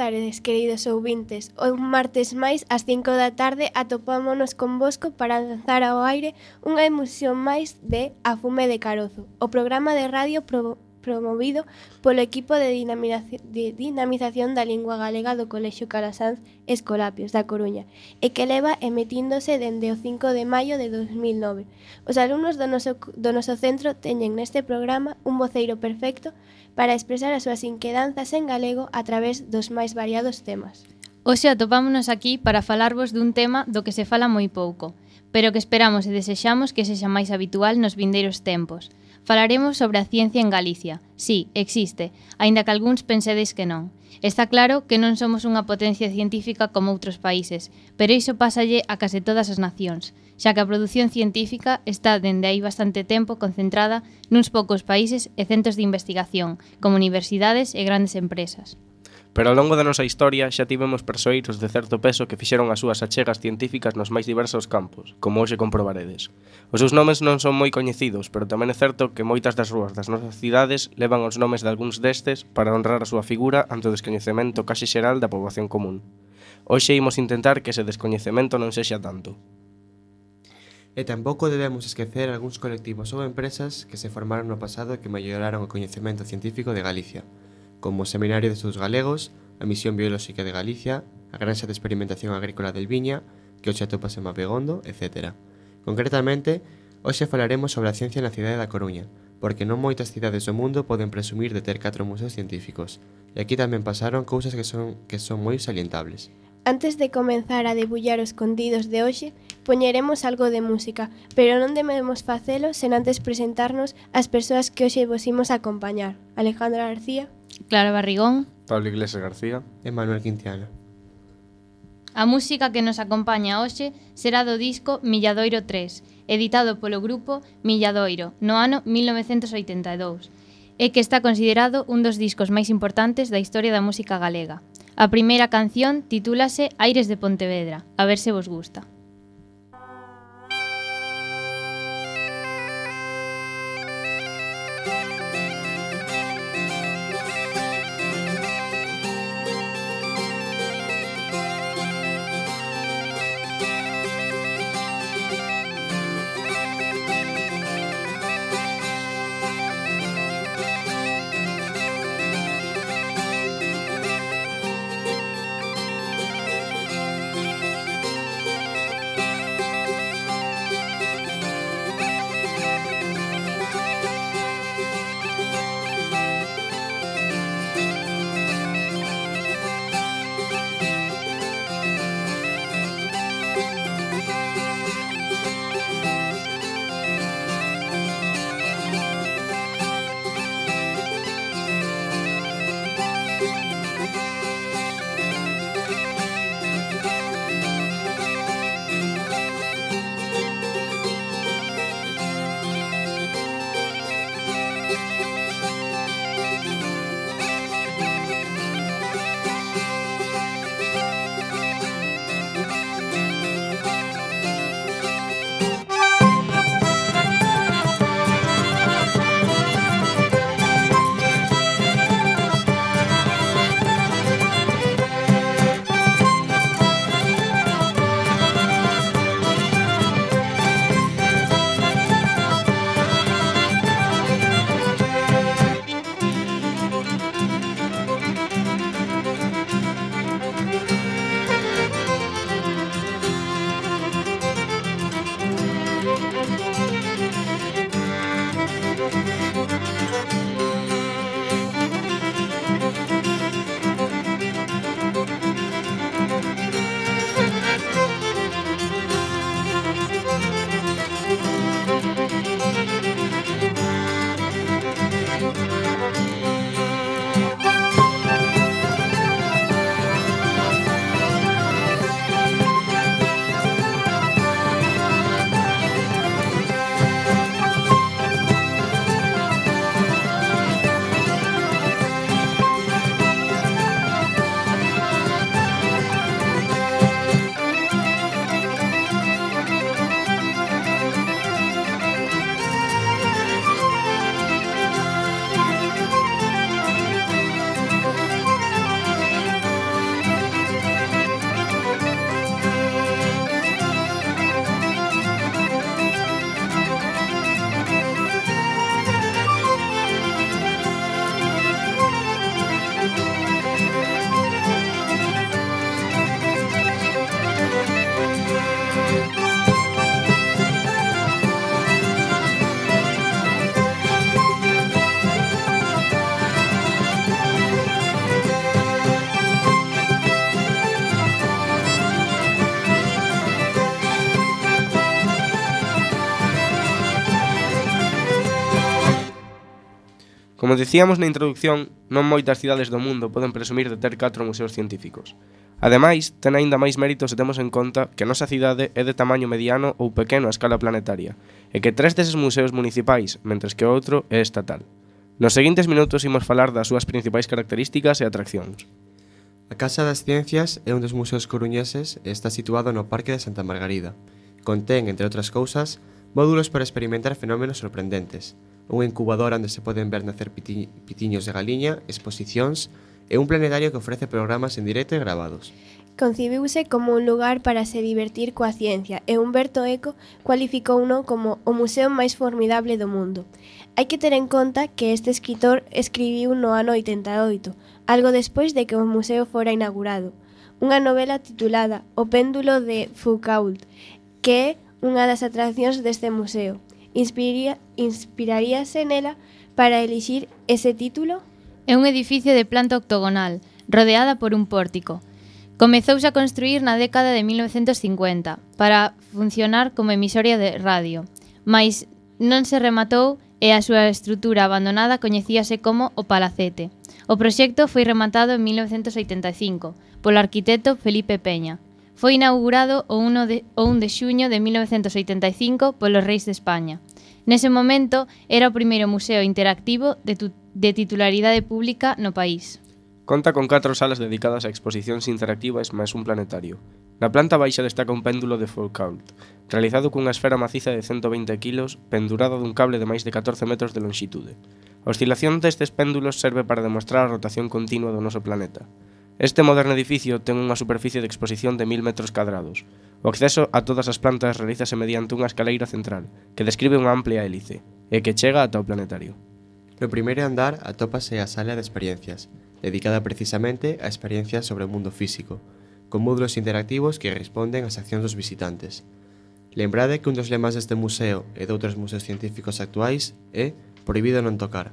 tardes, queridos ouvintes. Un martes máis, ás 5 da tarde, atopámonos convosco para lanzar ao aire unha emisión máis de A Fume de Carozo, o programa de radio promovido polo equipo de dinamización da lingua galega do Colexio Calasanz Escolapios da Coruña e que leva emitíndose dende o 5 de maio de 2009. Os alumnos do noso centro teñen neste programa un voceiro perfecto para expresar as súas inquedanzas en galego a través dos máis variados temas. Hoxe atopámonos aquí para falarvos dun tema do que se fala moi pouco, pero que esperamos e desexamos que sexa máis habitual nos vindeiros tempos. Falaremos sobre a ciencia en Galicia. Sí, existe, aínda que algúns pensedes que non. Está claro que non somos unha potencia científica como outros países, pero iso pásalle a case todas as nacións, xa que a produción científica está dende hai bastante tempo concentrada nuns poucos países e centros de investigación, como universidades e grandes empresas. Pero ao longo da nosa historia xa tivemos persoeiros de certo peso que fixeron as súas achegas científicas nos máis diversos campos, como hoxe comprobaredes. Os seus nomes non son moi coñecidos, pero tamén é certo que moitas das rúas das nosas cidades levan os nomes de algúns destes para honrar a súa figura ante o descoñecemento case xeral da poboación común. Hoxe imos intentar que ese descoñecemento non sexa tanto. E tampouco debemos esquecer algúns colectivos ou empresas que se formaron no pasado e que melloraron o coñecemento científico de Galicia, como o Seminario de Estudos Galegos, a Misión Biolóxica de Galicia, a Granxa de Experimentación Agrícola del Viña, que hoxe atopase en Mapegondo, etc. Concretamente, hoxe falaremos sobre a ciencia na cidade da Coruña, porque non moitas cidades do mundo poden presumir de ter 4 museos científicos, e aquí tamén pasaron cousas que son moi salientables. Antes de comenzar a debullar os contidos de hoxe, poñeremos algo de música, pero non debemos facelo sen antes presentarnos as persoas que hoxe vos imos acompañar. Alejandra García, Clara Barrigón, Pablo Iglesias García E Manuel Quintiana. A música que nos acompaña hoxe será do disco Milladoiro 3, editado polo grupo Milladoiro no ano 1982, e que está considerado un dos discos máis importantes da historia da música galega. A primeira canción titúlase Aires de Pontevedra, a ver se vos gusta. Como dicíamos na introducción, non moitas cidades do mundo poden presumir de ter 4 museos científicos. Ademais, ten aínda máis mérito se temos en conta que a nosa cidade é de tamaño mediano ou pequeno a escala planetaria, e que 3 deses museos municipais, mentres que o outro é estatal. Nos seguintes minutos imos falar das súas principais características e atraccións. A Casa das Ciencias é un dos museos coruñeses e está situado no Parque de Santa Margarida. Contén, entre outras cousas, módulos para experimentar fenómenos sorprendentes, unha incubadora onde se poden ver nacer pitiños de galiña, exposicións e un planetario que ofrece programas en directo e gravados. Concibiuse como un lugar para se divertir coa ciencia e Humberto Eco cualificouno como o museo máis formidable do mundo. Hai que ter en conta que este escritor escribiu no ano 88, algo despois de que o museo fora inaugurado, unha novela titulada O péndulo de Foucault, que é unha das atraccións deste museo. Inspiraríase nela para elixir ese título? É un edificio de planta octogonal, rodeada por un pórtico. Comezouse a construír na década de 1950 para funcionar como emisoria de radio, mais non se rematou e a súa estrutura abandonada coñecíase como o Palacete. O proxecto foi rematado en 1985 polo arquitecto Felipe Peña. Foi inaugurado o 1 de xuño de 1985 polos Reis de España. Nese momento era o primeiro museo interactivo de titularidade pública no país. Conta con 4 salas dedicadas a exposicións interactivas máis un planetario. Na planta baixa destaca un péndulo de Foucault, realizado cunha esfera maciza de 120 kg pendurada dun cable de máis de 14 metros de longitude. A oscilación destes péndulos serve para demostrar a rotación continua do noso planeta. Este moderno edificio ten unha superficie de exposición de 1000 metros cadrados. O acceso a todas as plantas realízase mediante unha escaleira central, que describe unha amplia hélice, e que chega ata o planetario. No primeiro andar atópase a sala de experiencias, dedicada precisamente a experiencias sobre o mundo físico, con módulos interactivos que responden ás accións dos visitantes. Lembrade que un dos lemas deste museo e de outros museos científicos actuais é prohibido non tocar.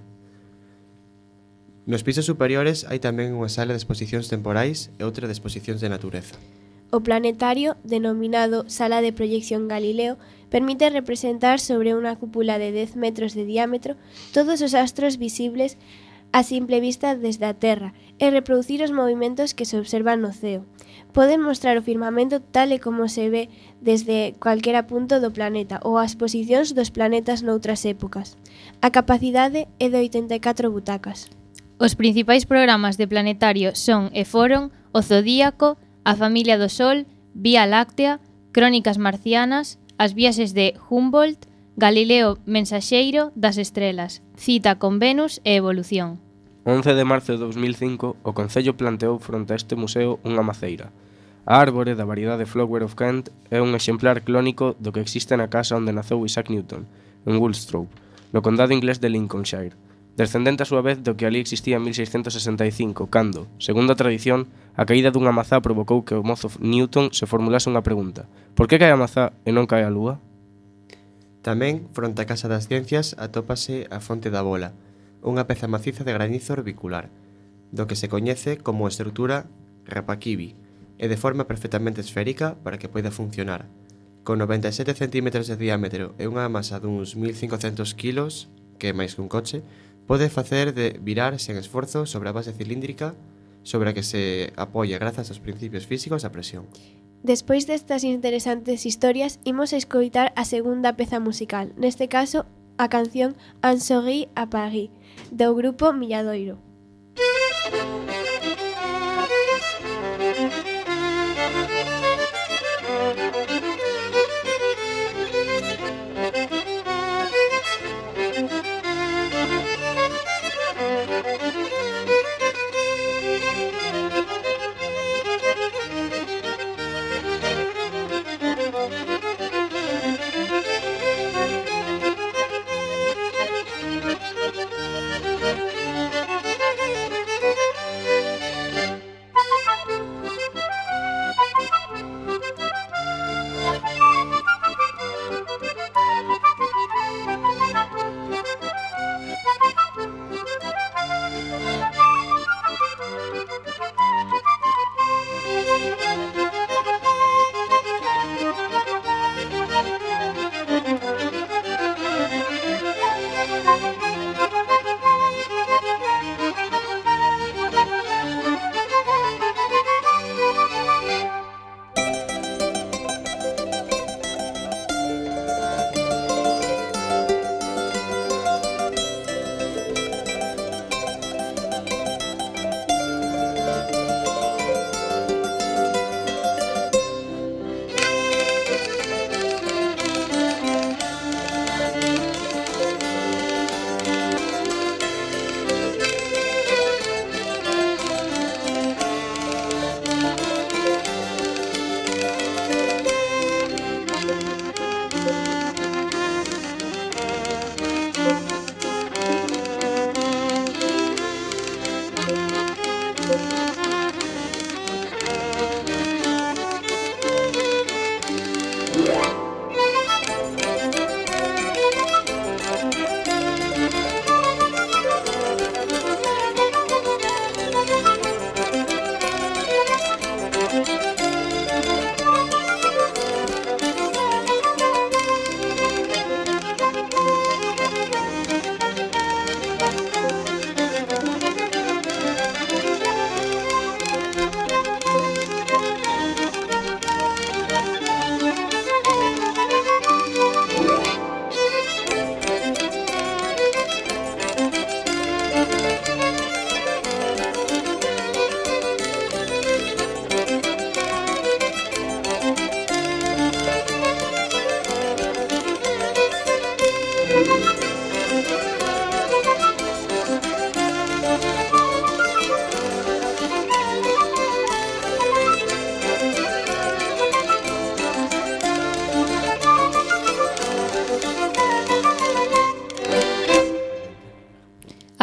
Nos pisos superiores hai tamén unha sala de exposicións temporais e outra de exposicións de natureza. O planetario, denominado Sala de Proyección Galileo, permite representar sobre unha cúpula de 10 metros de diámetro todos os astros visibles a simple vista desde a Terra e reproducir os movimentos que se observan no ceo. Poden mostrar o firmamento tal e como se ve desde calquera punto do planeta ou as posicións dos planetas noutras épocas. A capacidade é de 84 butacas. Os principais programas de planetario son e foron o Zodíaco, a Familia do Sol, Vía Láctea, Crónicas Marcianas, as viaxes de Humboldt, Galileo Mensaxeiro das Estrelas, Cita con Venus e Evolución. 11 de marzo de 2005, o Concello planteou fronte a este museo unha maceira. A árbore da variedade Flower of Kent é un exemplar clónico do que existe na casa onde naceu Isaac Newton, en Woolsthorpe, no condado inglés de Lincolnshire, descendente a súa vez do que ali existía en 1665, cando, segundo a tradición, a caída dunha mazá provocou que o mozo Newton se formulase unha pregunta: por que cae a mazá e non cae a lúa? Tamén, fronte a Casa das Ciencias, atópase a Fonte da Bola, unha peza maciza de granizo orbicular, do que se coñece como estrutura Rapakivi, e de forma perfectamente esférica para que poida funcionar. Con 97 cm de diámetro e unha masa duns 1500 kg, que é máis que un coche, pode facer de virar sen esforzo sobre a base cilíndrica sobre a que se apoia grazas aos principios físicos da presión. Despois destas interesantes historias, imos a escoitar a segunda peza musical, neste caso, a canción Un sourire à Paris, do grupo Milladoiro.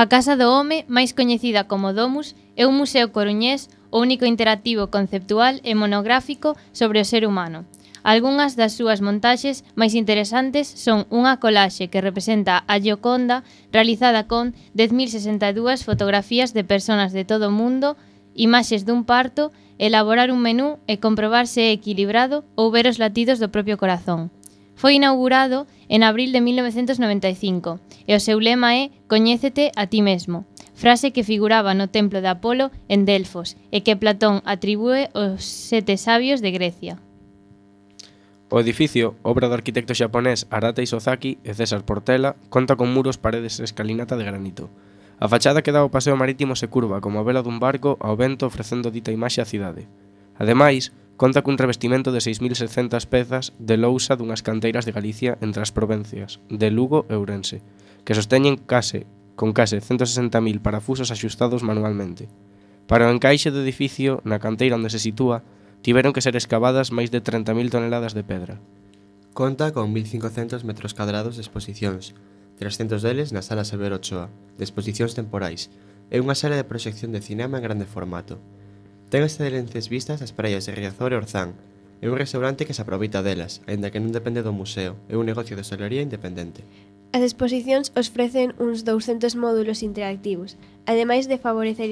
A Casa do Home, máis coñecida como Domus, é un museo coruñés o único interactivo conceptual e monográfico sobre o ser humano. Algunhas das súas montaxes máis interesantes son unha colaxe que representa a Gioconda realizada con 10.062 fotografías de persoas de todo o mundo, imaxes dun parto, elaborar un menú e comprobar se é equilibrado ou ver os latidos do propio corazón. Foi inaugurado en abril de 1995 e o seu lema é «Coñécete a ti mesmo», frase que figuraba no templo de Apolo en Delfos e que Platón atribúe aos 7 sabios de Grecia. O edificio, obra do arquitecto xaponés Arata Isozaki e César Portela, conta con muros, paredes e escalinata de granito. A fachada que dá ao paseo marítimo se curva como a vela dun barco ao vento ofrecendo dita imaxe á cidade. Ademais, conta cun revestimento de 6.600 pezas de lousa dunhas canteiras de Galicia entre as provincias de Lugo e Ourense, que sosteñen con case 160.000 parafusos axustados manualmente. Para o encaixe do edificio, na canteira onde se sitúa, tiveron que ser excavadas máis de 30.000 toneladas de pedra. Conta con 1.500 metros cadrados de exposicións, 300 deles na Sala Severo Ochoa, de exposicións temporais, e unha sala de proxección de cinema en grande formato. Ten excelentes vistas ás praias de Riazor e Orzán, e un restaurante que se aproveita delas, aínda que non depende do museo, é un negocio de hostalería independente. As exposicións ofrecen uns 200 módulos interactivos, ademais de favorecer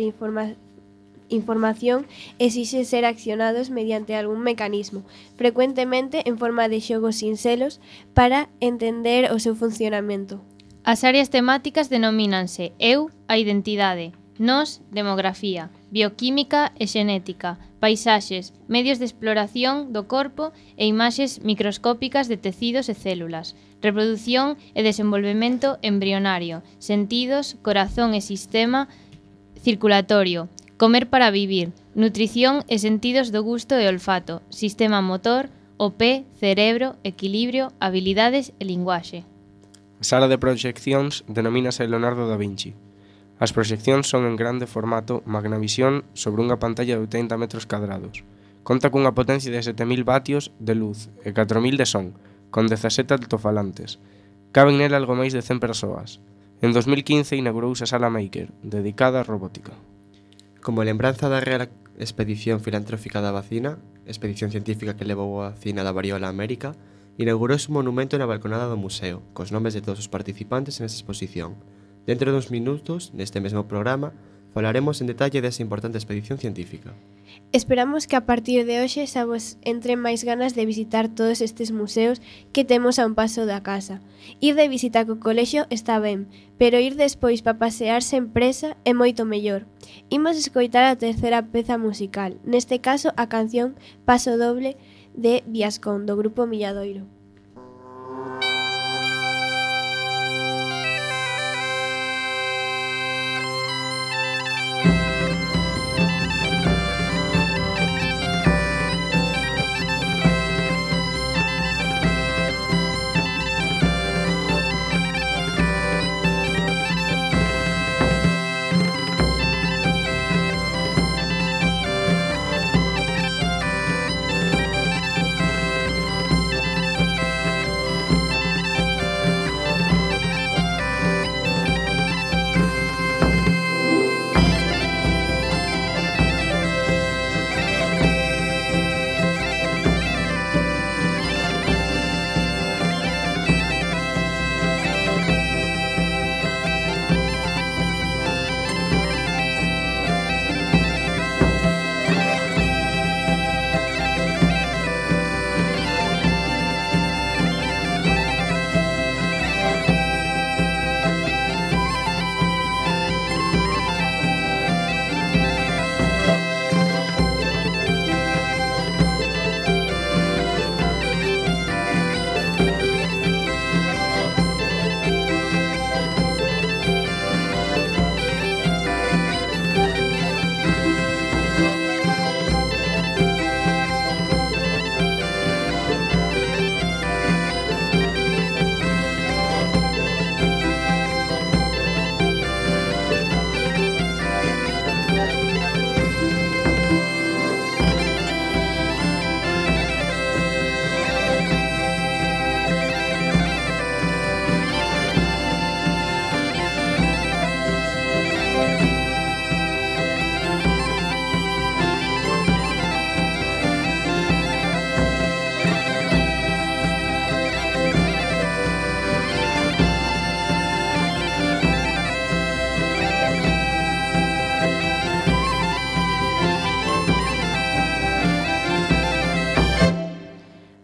información, exixe ser accionados mediante algún mecanismo, frecuentemente en forma de xogos sinxelos para entender o seu funcionamento. As áreas temáticas denomínanse Eu, a identidade, Nós, demografía, bioquímica e xenética, paisaxes, medios de exploración do corpo e imaxes microscópicas de tecidos e células, reproducción e desenvolvemento embrionario, sentidos, corazón e sistema circulatorio, comer para vivir, nutrición e sentidos do gusto e olfato, sistema motor, o pé, cerebro, equilibrio, habilidades e linguaxe. A sala de proxeccións denomínase Leonardo da Vinci. As proxeccións son en grande formato Magnavisión sobre unha pantalla de 80 metros cadrados. Conta cunha potencia de 7.000 vatios de luz e 4.000 de son, con 17 altofalantes. Caben nela algo máis de 100 persoas. En 2015 inaugurouse a Sala Maker, dedicada á robótica. Como lembranza da Real Expedición Filantrófica da Vacina, expedición científica que levou a vacina da variola a América, inaugurouse un monumento na balconada do museo, cos nomes de todos os participantes nesta exposición. Dentro duns minutos, neste mesmo programa, falaremos en detalle desa importante expedición científica. Esperamos que a partir de hoxe xa vos entre máis ganas de visitar todos estes museos que temos a un paso da casa. Ir de visita co colexio está ben, pero ir despois para pasearse en presa é moito mellor. Imos escoitar a terceira peza musical, neste caso a canción Paso Doble de Viascón, do grupo Milladoiro.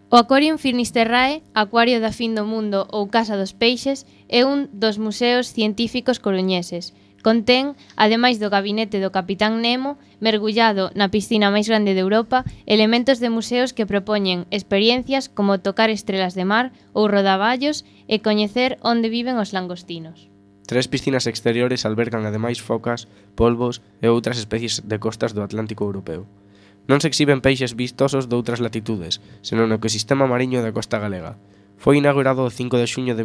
O Aquarium Finisterrae, Acuario da Fin do Mundo ou Casa dos Peixes, é un dos museos científicos coruñeses. Contén, ademais do gabinete do Capitán Nemo, mergullado na piscina máis grande de Europa, elementos de museos que propoñen experiencias como tocar estrelas de mar ou rodaballos e coñecer onde viven os langostinos. 3 piscinas exteriores albergan ademais focas, polvos e outras especies de costas do Atlántico Europeo. Non se exhiben peixes vistosos doutras latitudes, senón o ecosistema mariño da costa galega. Foi inaugurado o 5 de xuño de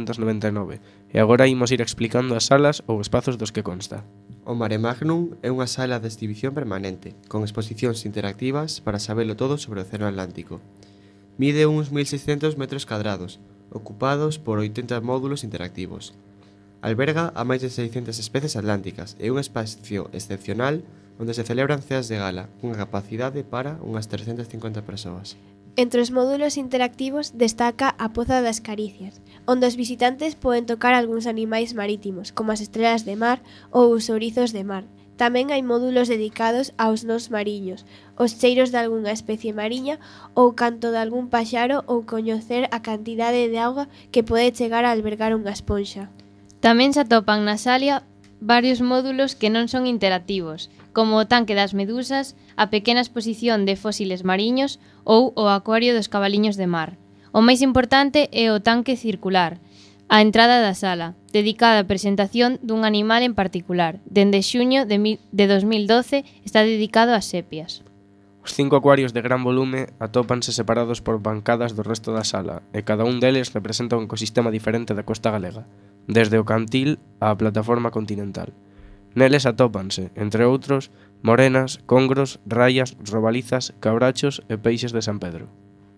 1999 e agora imos ir explicando as salas ou espazos dos que consta. O Mare Magnum é unha sala de exhibición permanente, con exposicións interactivas para sabelo todo sobre o Océano Atlántico. Mide uns 1.600 metros cadrados, ocupados por 80 módulos interactivos. Alberga a máis de 600 especies atlánticas e un espacio excepcional onde se celebran ceas de gala, cunha capacidade para unhas 350 persoas. Entre os módulos interactivos destaca a Poza das Caricias, onde os visitantes poden tocar algúns animais marítimos, como as estrelas de mar ou os ourizos de mar. Tamén hai módulos dedicados aos nós mariños, os cheiros de algunha especie mariña ou canto de algún paxaro ou coñecer a cantidade de auga que pode chegar a albergar unha esponxa. Tamén se atopan na sala varios módulos que non son interactivos, como o tanque das medusas, a pequena exposición de fósiles mariños ou o acuario dos cabaliños de mar. O máis importante é o tanque circular, a entrada da sala, dedicada á presentación dun animal en particular. Dende xuño de 2012 está dedicado ás sepias. Os 5 acuarios de gran volume atópanse separados por bancadas do resto da sala e cada un deles representa un ecosistema diferente da costa galega, desde o cantil á plataforma continental. Neles atópanse, entre outros, morenas, congros, raias, robalizas, cabrachos e peixes de San Pedro.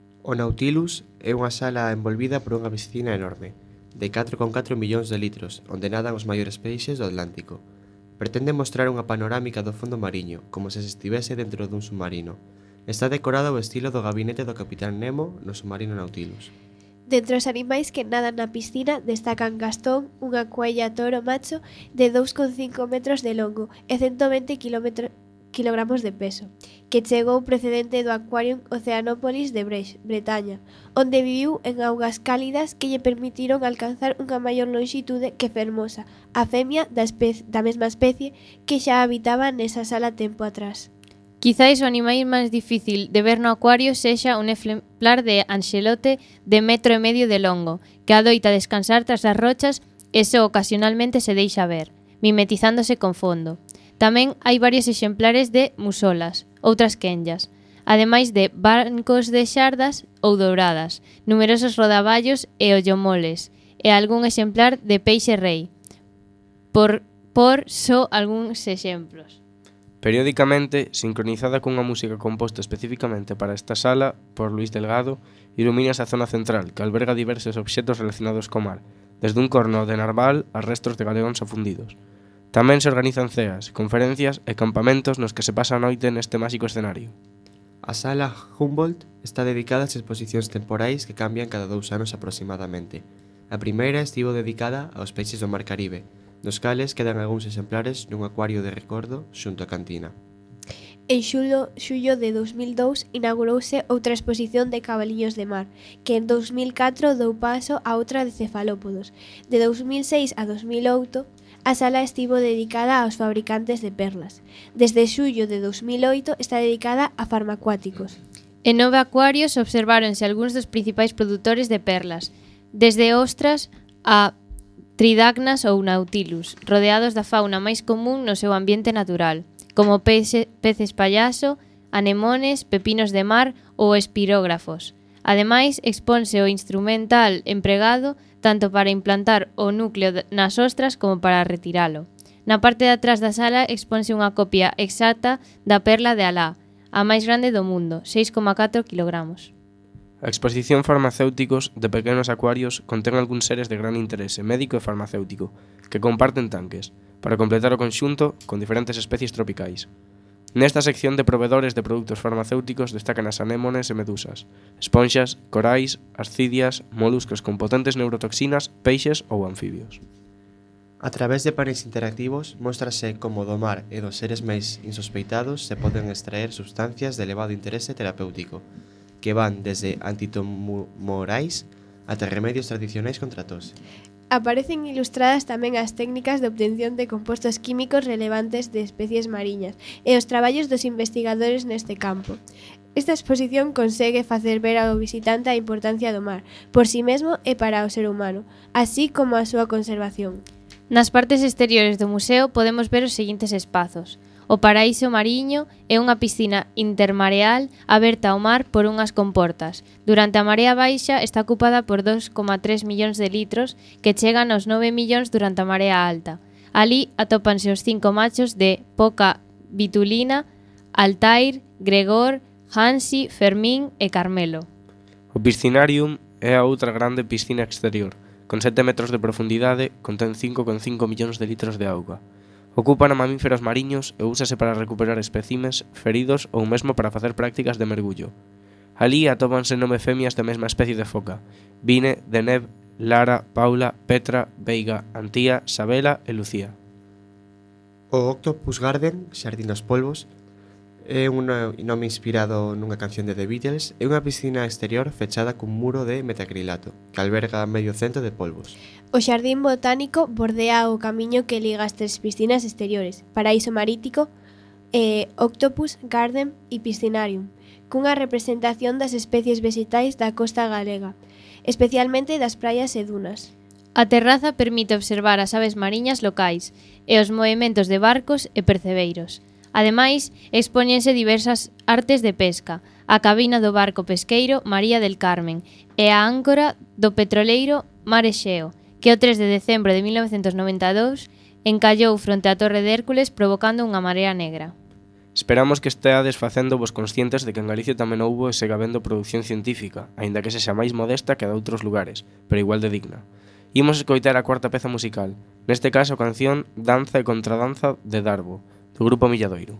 O Nautilus é unha sala envolvida por unha piscina enorme, de 4,4 millóns de litros, onde nadan os maiores peixes do Atlántico. Pretende mostrar unha panorámica do fondo mariño, como se estivese dentro dun submarino. Está decorado ao estilo do gabinete do Capitán Nemo no submarino Nautilus. Dentre os animais que nadan na piscina destacan Gastón, unha cuella toro macho de 2,5 metros de longo e 120 kilogramos de peso, que chegou procedente do Aquarium Oceanópolis de Bretaña, onde viviu en augas cálidas que lle permitiron alcanzar unha maior longitude que Fermosa, a femia da mesma especie que xa habitaba nesa sala tempo atrás. Quizais o animal máis difícil de ver no acuario sexa un exemplar de anxelote de 1,5 metros de longo, que adoita descansar tras as rochas e só ocasionalmente se deixa ver, mimetizándose con fondo. Tamén hai varios exemplares de musolas, outras quenllas, ademais de bancos de xardas ou douradas, numerosos rodaballos e ollomoles, e algún exemplar de peixe rei, por só algúns exemplos. Periódicamente, sincronizada cunha música composta especificamente para esta sala por Luis Delgado, ilumínase a zona central, que alberga diversos obxetos relacionados co mar, desde un corno de narval a restos de galeóns afundidos. Tamén se organizan ceas, conferencias e campamentos nos que se pasa a noite neste máxico escenario. A sala Humboldt está dedicada ás exposicións temporais que cambian cada 2 anos aproximadamente. A primeira estivo dedicada aos peixes do Mar Caribe, dos cales quedan algúns exemplares nun acuario de recordo xunto á cantina. En xullo de 2002 inaugurouse outra exposición de cabaliños de mar, que en 2004 dou paso a outra de cefalópodos. De 2006 a 2008, a sala estivo dedicada aos fabricantes de perlas. Desde xullo de 2008 está dedicada a farmacuáticos. En 9 acuarios observáronse algúns dos principais produtores de perlas, desde ostras a tridacnas ou nautilus, rodeados da fauna máis común no seu ambiente natural, como peces payaso, anemones, pepinos de mar ou espirógrafos. Ademais, exponse o instrumental empregado tanto para implantar o núcleo nas ostras como para retiralo. Na parte de atrás da sala exponse unha copia exacta da perla de Alá, a máis grande do mundo, 6,4 kilogramos. A exposición Farmacéuticos de pequenos acuarios contén algúns seres de gran interese médico e farmacéutico, que comparten tanques, para completar o conxunto con diferentes especies tropicais. Nesta sección de provedores de produtos farmacéuticos destacan as anémones e medusas, esponxas, corais, ascidias, moluscos con potentes neurotoxinas, peixes ou anfibios. A través de paneis interactivos, móstrase como do mar e dos seres máis insospeitados se poden extraer substancias de elevado interese terapéutico. que van desde antitumorais ata remedios tradicionais contra a tose. Aparecen ilustradas tamén as técnicas de obtención de compostos químicos relevantes de especies mariñas e os traballos dos investigadores neste campo. Esta exposición consegue facer ver ao visitante a importancia do mar, por si mesmo e para o ser humano, así como a súa conservación. Nas partes exteriores do museo podemos ver os seguintes espazos. O Paraíso Mariño é unha piscina intermareal aberta ao mar por unhas comportas. Durante a marea baixa está ocupada por 2,3 millóns de litros que chegan aos 9 millóns durante a marea alta. Ali atópanse os 5 machos de Poca Vitulina, Altair, Gregor, Hansi, Fermín e Carmelo. O Piscinarium é a outra grande piscina exterior, con 7 metros de profundidade, contén 5,5 millóns de litros de auga. Ocupan a mamíferos mariños e úsase para recuperar espécimes, feridos ou mesmo para facer prácticas de mergullo. Alí atópanse 9 femias da mesma especie de foca: Vine, Deneb, Lara, Paula, Petra, Veiga, Antía, Sabela e Lucía. O Octopus Garden, Xardín dos Polvos, é un nome inspirado nunha canción de The Beatles. É unha piscina exterior fechada cun muro de metacrilato que alberga medio cento de polvos. O Xardín Botánico bordea o camiño que liga as tres piscinas exteriores, Paraíso Marítimo, Octopus Garden e Piscinarium, cunha representación das especies vegetais da costa galega, especialmente das praias e dunas. A terraza permite observar as aves mariñas locais e os movementos de barcos e percebeiros. Ademais, expóñense diversas artes de pesca, a cabina do barco pesqueiro María del Carmen e a áncora do petroleiro Mar Exeo, que o 3 de decembro de 1992 encallou fronte á Torre de Hércules provocando unha marea negra. Esperamos que esteades facendo vos conscientes de que en Galicia tamén houbo e segue habendo produción científica, aínda que sexa máis modesta que a de outros lugares, pero igual de digna. Imos escoitar a cuarta peza musical, neste caso a canción Danza e Contradanza de Darbo, do grupo Milladoiro.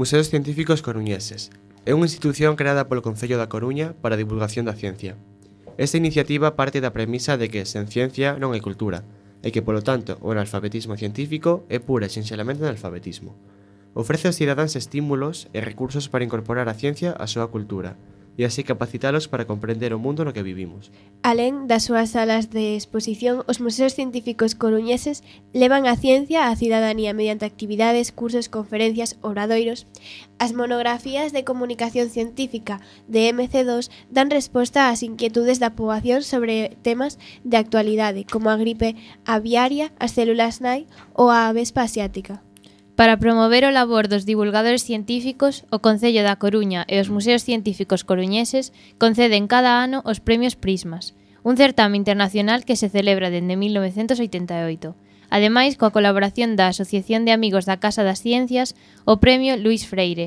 Museos Científicos Coruñeses. É unha institución creada polo Concello da Coruña para a divulgación da ciencia. Esta iniciativa parte da premisa de que sen ciencia non hai cultura, e que, polo tanto, o analfabetismo científico é pura e sinxelamente analfabetismo. Ofrece aos cidadáns estímulos e recursos para incorporar a ciencia á súa cultura, e así capacitalos para comprender o mundo no que vivimos. Alén das súas salas de exposición, os museos científicos coruñeses levan a ciencia á cidadanía mediante actividades, cursos, conferencias, obradoiros. As monografías de comunicación científica de MC2 dan resposta ás inquietudes da poboación sobre temas de actualidade, como a gripe aviaria, as células nai ou a avespa asiática. Para promover o labor dos divulgadores científicos, o Concello da Coruña e os Museos Científicos Coruñeses conceden cada ano os Premios Prismas, un certame internacional que se celebra dende 1988. Ademais, coa colaboración da Asociación de Amigos da Casa das Ciencias, o Premio Luís Freire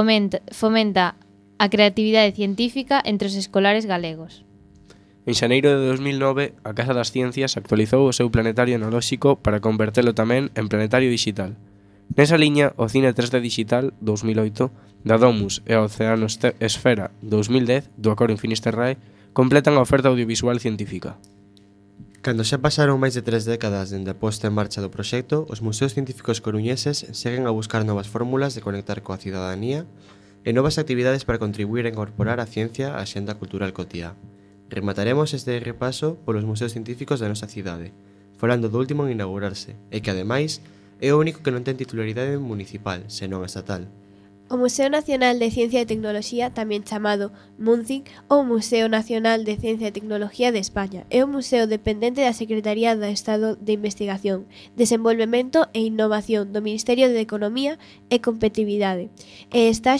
fomenta a creatividade científica entre os escolares galegos. En xaneiro de 2009, a Casa das Ciencias actualizou o seu planetario analóxico para convertelo tamén en planetario digital. Nesa liña, o Cine 3D Digital 2008 da Domus e a Oceano Esfera 2010 do Acoro Finisterrae completan a oferta audiovisual científica. Cando xa pasaron máis de 3 décadas dende a posta en marcha do proxecto, os museos científicos coruñeses seguen a buscar novas fórmulas de conectar coa cidadanía e novas actividades para contribuir a incorporar a ciencia á xenda cultural cotiá. Remataremos este repaso polos museos científicos da nosa cidade, falando do último en inaugurarse, e que, ademais, é o único que non ten titularidade municipal, senón estatal. O Museo Nacional de Ciencia e Tecnoloxía, tamén chamado MUNCIC, ou Museo Nacional de Ciencia e Tecnoloxía de España, é un museo dependente da Secretaría de Estado de Investigación, Desenvolvemento e Innovación do Ministerio de Economía e Competitividade, e está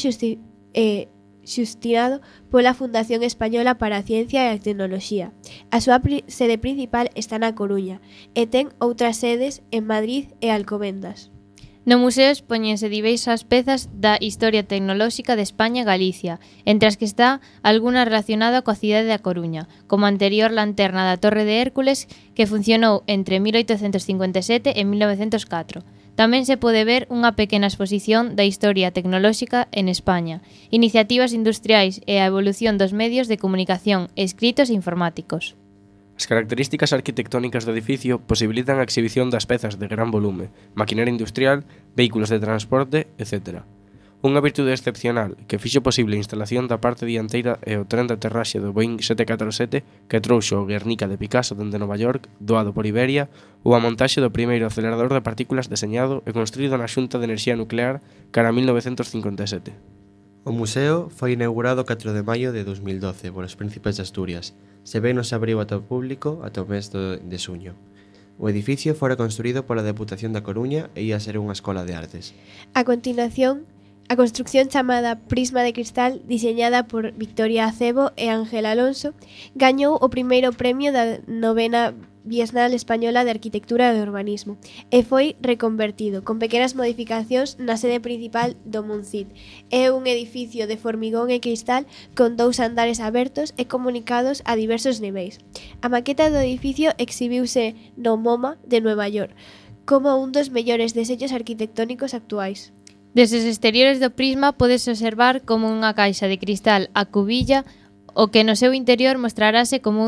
xustinado pola Fundación Española para a Ciencia e a Tecnoloxía. A súa sede principal está na Coruña e ten outras sedes en Madrid e Alcobendas. No museo expóñense diversas pezas da historia tecnolóxica de España e Galicia, entre as que está alguna relacionada coa cidade da Coruña, como a anterior lanterna da Torre de Hércules que funcionou entre 1857 e 1904. Tamén se pode ver unha pequena exposición da historia tecnolóxica en España, iniciativas industriais e a evolución dos medios de comunicación escritos e informáticos. As características arquitectónicas do edificio posibilitan a exhibición das pezas de gran volume, maquinaria industrial, vehículos de transporte, etc. Unha virtude excepcional que fixo posible a instalación da parte dianteira e o tren de aterraxe do Boeing 747 que trouxo o Guernica de Picasso dende Nova York, doado por Iberia, ou a montaxe do primeiro acelerador de partículas deseñado e construído na Xunta de Enerxía Nuclear cara a 1957. O museo foi inaugurado o 4 de maio de 2012 polos príncipes de Asturias. Se ben non se abriu ata o público ata o mes de xuño. O edificio fora construído pola Deputación da Coruña e ia ser unha escola de artes. A continuación, a construción chamada Prisma de Cristal, diseñada por Victoria Acebo e Ángel Alonso, gañou o primeiro premio da 9ª Bienal Española de Arquitectura e de Urbanismo e foi reconvertido, con pequenas modificacións, na sede principal do MUNCIC. É un edificio de formigón e cristal con 2 andares abertos e comunicados a diversos niveis. A maqueta do edificio exhibiuse no MoMA de Nueva York como un dos mellores deseños arquitectónicos actuais. Desde os exteriores do prisma podes observar como unha caixa de cristal a cubilla o que no seu interior mostrarase como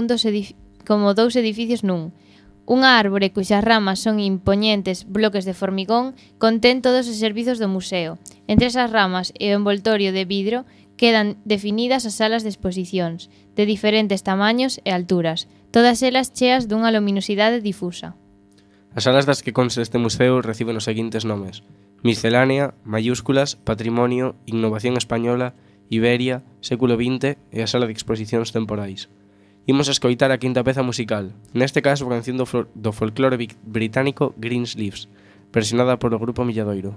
dous edificios nun. Unha árbore cuxas ramas son impoñentes bloques de formigón contén todos os servizos do museo. Entre esas ramas e o envoltorio de vidro quedan definidas as salas de exposicións, de diferentes tamaños e alturas, todas elas cheas dunha luminosidade difusa. As salas das que consta este museo reciben os seguintes nomes: Miscelánea, Mayúsculas, Patrimonio, Innovación Española, Iberia, Século XX e a Sala de Exposicións Temporais. Imos a escoitar a quinta peza musical, neste caso a canción do folclore británico Greensleeves, versionada polo grupo Milladoiro.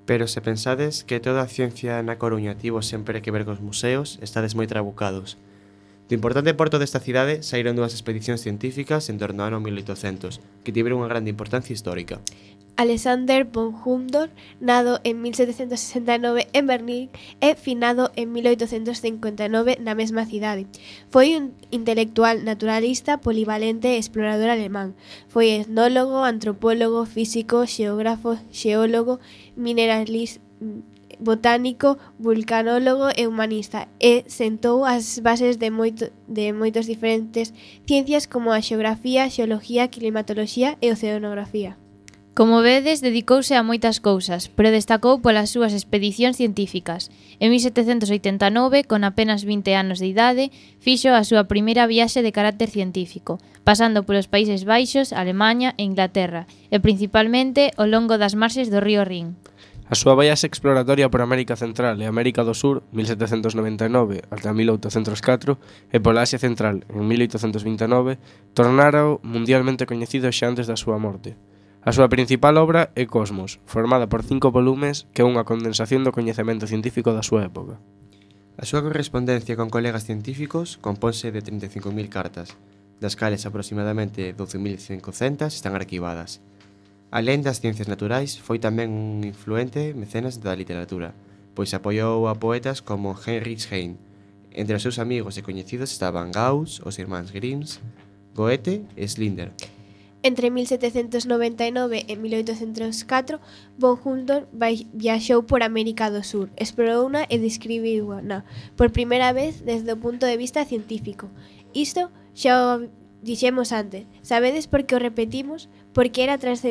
Pero se pensades que toda a ciencia na Coruña tivo sempre que ver cos museos, estades moi trabucados. Do importante porto desta cidade saíron dúas expedicións científicas en torno ao ano 1800, que tiveron unha grande importancia histórica. Alexander von Humboldt, nado en 1769 en Berlín e finado en 1859 na mesma cidade. Foi un intelectual naturalista, polivalente e explorador alemán. Foi etnólogo, antropólogo, físico, xeógrafo, xeólogo, mineralista, botánico, vulcanólogo e humanista, e sentou as bases de moitas diferentes ciencias como a xeografía, xeoloxía, climatoloxía e oceanografía. Como vedes, dedicouse a moitas cousas, pero destacou polas súas expedicións científicas. En 1789, con apenas 20 anos de idade, fixo a súa primeira viaxe de carácter científico, pasando polos Países Baixos, Alemaña e Inglaterra, e principalmente ao longo das marxes do río Rin. A súa viaxe exploratoria por América Central e América do Sur, 1799 ata 1804, e pola Asia Central, en 1829, tornárao mundialmente coñecido xa antes da súa morte. A súa principal obra é Cosmos, formada por 5 volumes que é unha condensación do coñecemento científico da súa época. A súa correspondencia con colegas científicos compónse de 35.000 cartas, das cales aproximadamente 12.500 están arquivadas. Alén das ciencias naturais, foi tamén un influente mecenas da literatura, pois apoiou a poetas como Heinrich Heine. Entre os seus amigos e coñecidos estaban Gauss, os irmáns Grimm, Goethe e Schindler. Entre 1799 e 1804, von Humboldt viaxou por América do Sur, explorouna e describiuna por primeira vez desde o punto de vista científico. Isto xa o dixemos antes. Sabedes por que o repetimos? Porque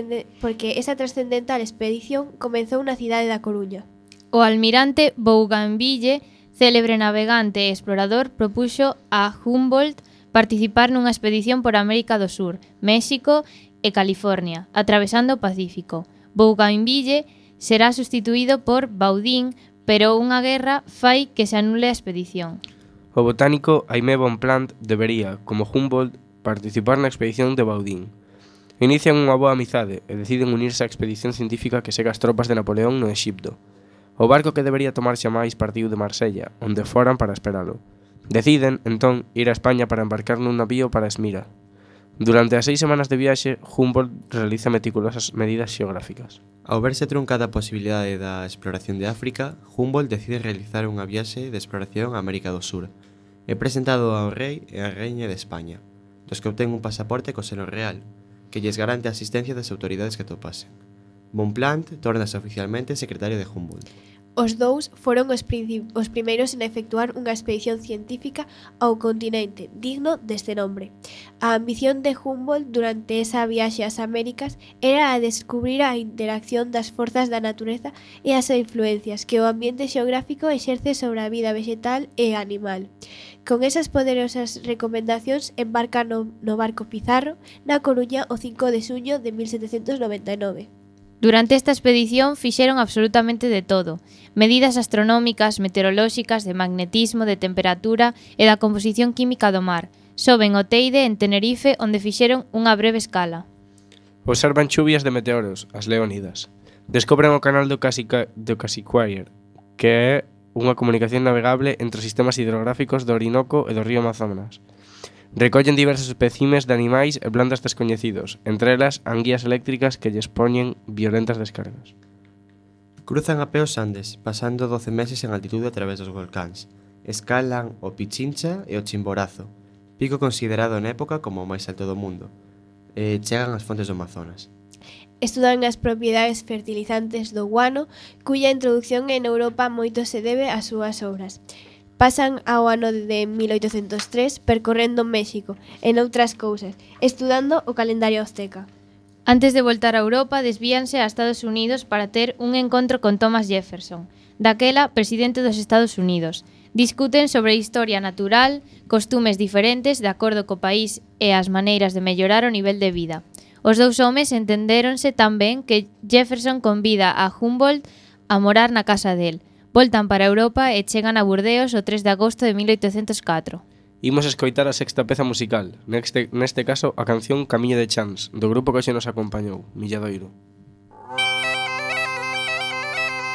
esa trascendental expedición comezou na cidade da Coruña. O almirante Bougainville, célebre navegante e explorador, propuxo a Humboldt participar nunha expedición por América do Sur, México e California, atravesando o Pacífico. Bougainville será sustituído por Baudin, pero unha guerra fai que se anule a expedición. O botánico Aimé Bonpland debería, como Humboldt, participar na expedición de Baudin. Inician unha boa amizade e deciden unirse á expedición científica que segue as tropas de Napoleón no Exipto. O barco que debería tomar xa máis partiu de Marsella, onde foran para esperalo. Deciden, entón, ir a España para embarcar nun navío para Esmira. Durante as 6 semanas de viaxe, Humboldt realiza meticulosas medidas xeográficas. Ao verse truncada a posibilidade da exploración de África, Humboldt decide realizar unha viaxe de exploración a América do Sur. É presentado ao rei e á reina de España, dos que obtén un pasaporte co selo real, que lles garante a asistencia das autoridades que topasen. Bonpland tórnase oficialmente secretario de Humboldt. Os dous foron os primeiros en efectuar unha expedición científica ao continente, digno deste nombre. A ambición de Humboldt durante esa viaxe ás Américas era a descubrir a interacción das forzas da natureza e as influencias que o ambiente xeográfico exerce sobre a vida vegetal e animal. Con esas poderosas recomendacións embarca no barco Pizarro na Coruña o 5 de xuño de 1799. Durante esta expedición fixeron absolutamente de todo. Medidas astronómicas, meteorolóxicas, de magnetismo, de temperatura e da composición química do mar. Soben o Teide en Tenerife, onde fixeron unha breve escala. Observan chuvias de meteoros, as Leónidas. Descobren o canal do Cassiquiare, que é unha comunicación navegable entre os sistemas hidrográficos do Orinoco e do río Amazonas. Recollen diversos espécimes de animais e plantas descoñecidos, entre elas anguías eléctricas que lles poñen violentas descargas. Cruzan a pé os Andes, pasando 12 meses en altitude a través dos volcáns. Escalan o Pichincha e o Chimborazo, pico considerado na época como o máis alto do mundo. Chegan ás fontes do Amazonas. Estudan as propiedades fertilizantes do guano, cuya introducción en Europa moito se debe ás súas obras. Pasan ao ano de 1803 percorrendo México e noutras cousas, estudando o calendario azteca. Antes de voltar a Europa, desvíanse a Estados Unidos para ter un encontro con Thomas Jefferson, daquela presidente dos Estados Unidos. Discuten sobre historia natural, costumes diferentes de acordo co país e as maneiras de mellorar o nivel de vida. Os dous homes entendéronse tan ben que Jefferson convida a Humboldt a morar na casa del. Voltan para Europa e chegan a Burdeos o 3 de agosto de 1804. Imos escoitar a sexta peza musical, neste caso a canción Camiño de Chans, do grupo que hoxe nos acompañou, Milladoiro.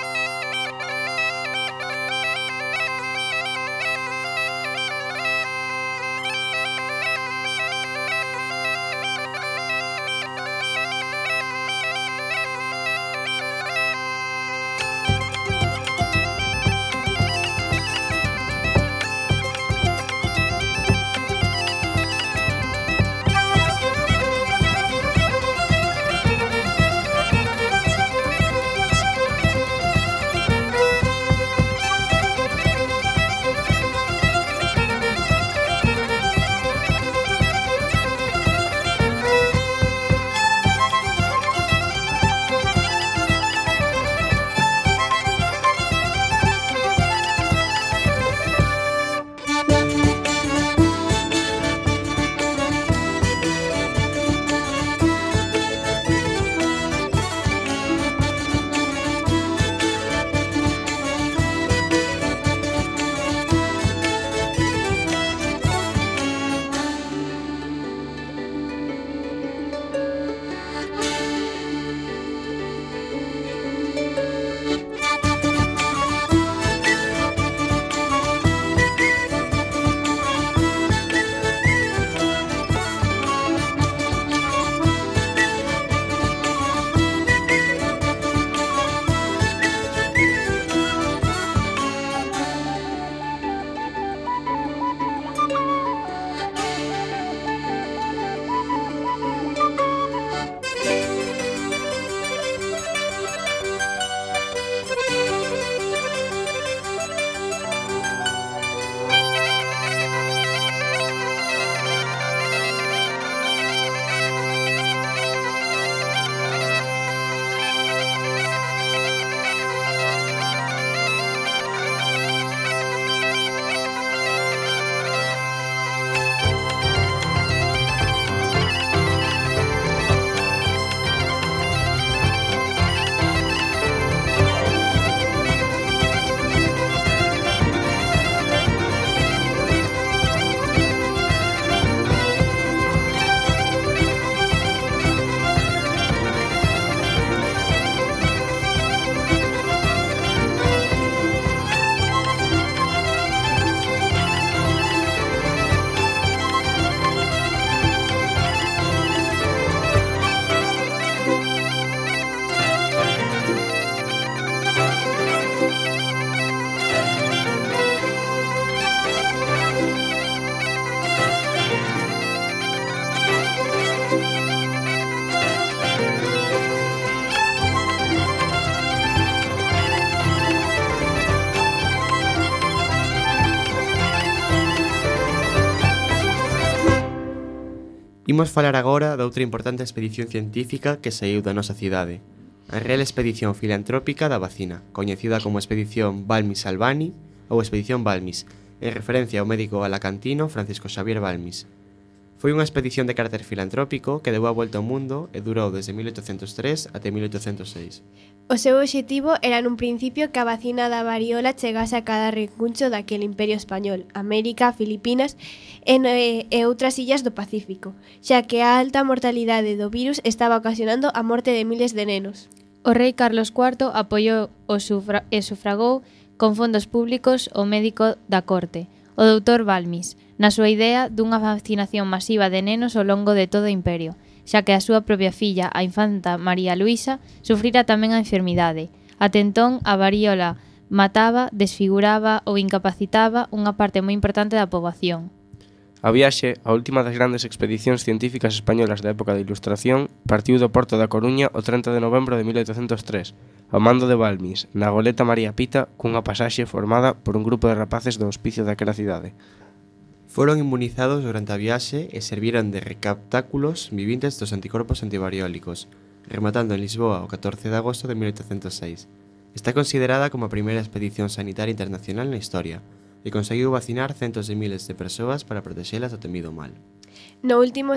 Imos falar agora de outra importante expedición científica que saíu da nosa cidade, a Real Expedición Filantrópica da Vacina, coñecida como Expedición Balmis-Albani ou Expedición Balmis, en referencia ao médico alacantino Francisco Xavier Balmis. Foi unha expedición de carácter filantrópico que deu a volta ao mundo e durou desde 1803 até 1806. O seu obxectivo era nun principio que a vacina da variola chegase a cada rincuncho daquele imperio español, América, Filipinas e outras illas do Pacífico, xa que a alta mortalidade do virus estaba ocasionando a morte de miles de nenos. O rei Carlos IV apoiou e sufragou con fondos públicos o médico da corte, o doutor Balmis, na súa idea dunha vacinación masiva de nenos ao longo de todo o imperio, xa que a súa propia filla, a infanta María Luisa, sufrira tamén a enfermidade. Até entón, a variola mataba, desfiguraba ou incapacitaba unha parte moi importante da poboación. A viaxe, a última das grandes expedicións científicas españolas da época da Ilustración, partiu do porto da Coruña o 30 de novembro de 1803, ao mando de Balmis, na goleta María Pita, cunha pasaxe formada por un grupo de rapaces do hospicio daquela cidade. Foron inmunizados durante a viaxe e serviran de receptáculos vivintes dos anticorpos antivariólicos, rematando en Lisboa o 14 de agosto de 1806. Está considerada como a primeira expedición sanitaria internacional na historia e conseguiu vacinar centos de miles de persoas para protexelas do temido mal. No último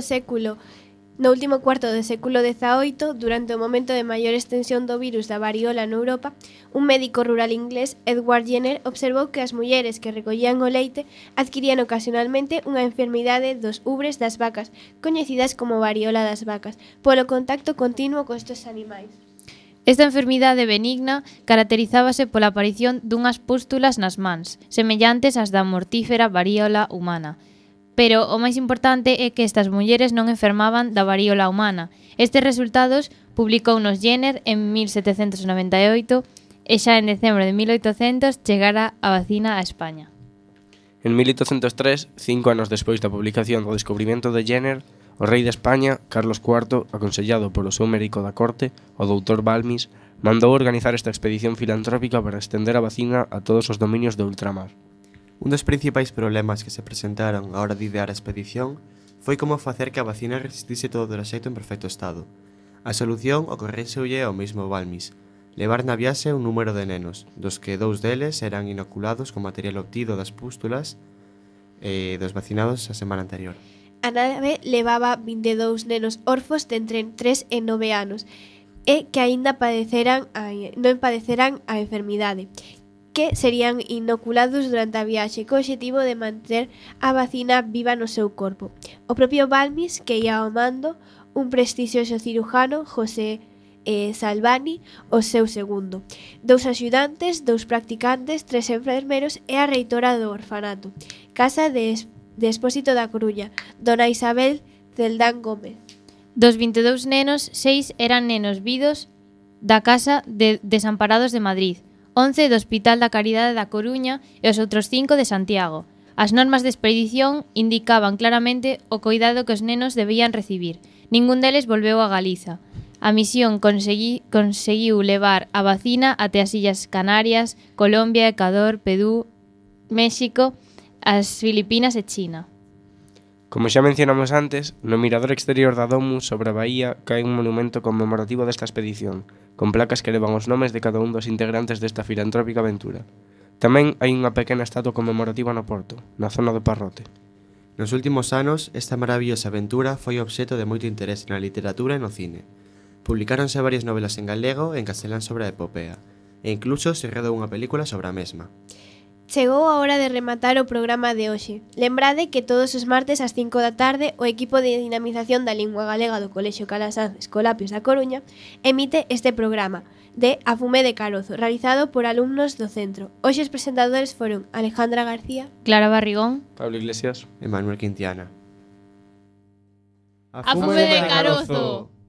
cuarto do século XVIII, durante o momento de maior extensión do virus da variola en Europa, un médico rural inglés, Edward Jenner, observou que as mulleres que recollían o leite adquirían ocasionalmente unha enfermidade dos ubres das vacas, coñecidas como variola das vacas, polo contacto continuo con estes animais. Esta enfermidade benigna caracterizábase pola aparición dunhas pústulas nas mans, semellantes ás da mortífera varíola humana. Pero o máis importante é que estas mulleres non enfermaban da varíola humana. Estes resultados publicounos Jenner en 1798 e xa en decembro de 1800 chegara a vacina a España. En 1803, 5 anos despois da publicación do descubrimento de Jenner, o rei de España, Carlos IV, aconsellado polo seu médico da corte, o doutor Balmis, mandou organizar esta expedición filantrópica para estender a vacina a todos os dominios do ultramar. Un dos principais problemas que se presentaron á hora de idear a expedición foi como facer que a vacina resistise todo o traxecto en perfecto estado. A solución ocorreseulle ao mesmo Balmis, levar na viaxe un número de nenos, dos que 2 deles eran inoculados con material obtido das pústulas dos vacinados a semana anterior. A nave levaba 22 nenos orfos de entre 3 e 9 anos e que aínda non padeceran a enfermidade, que serían inoculados durante a viaxe co obxectivo de manter a vacina viva no seu corpo. O propio Balmis, que ia ao mando, un prestixioso cirujano, José Salvani, o seu segundo, 2 axudantes, 2 practicantes, 3 enfermeros e a reitora do orfanato, casa de Expósito da Coruña, dona Isabel Celdán Gómez. Dos 22 nenos, 6 eran nenos vidos da Casa de Desamparados de Madrid, 11 do Hospital da Caridade da Coruña e os outros 5 de Santiago. As normas de expedición indicaban claramente o cuidado que os nenos debían recibir. Ningún deles volveu a Galiza. A misión conseguiu levar a vacina até as Illas Canarias, Colombia, Ecuador, Perú, México, as Filipinas e China. Como xa mencionamos antes, no mirador exterior da Domus sobre a bahía cae un monumento conmemorativo desta expedición, con placas que levan os nomes de cada un dos integrantes desta filantrópica aventura. Tamén hai unha pequena estatua conmemorativa no porto, na zona do Parrote. Nos últimos anos, esta maravillosa aventura foi obxeto de moito interese na literatura e no cine. Publicáronse varias novelas en galego e en castelán sobre a epopea, e incluso se redou unha película sobre a mesma. Chegou a hora de rematar o programa de hoxe. Lembrade que todos os martes ás 5 da tarde o equipo de dinamización da lingua galega do Colexio Calasanz Escolapios da Coruña emite este programa de A Fume de Carozo, realizado por alumnos do centro. Hoxe os presentadores foron Alejandra García, Clara Barrigón, Pablo Iglesias e Manuel Quintiana. A Fume de Carozo.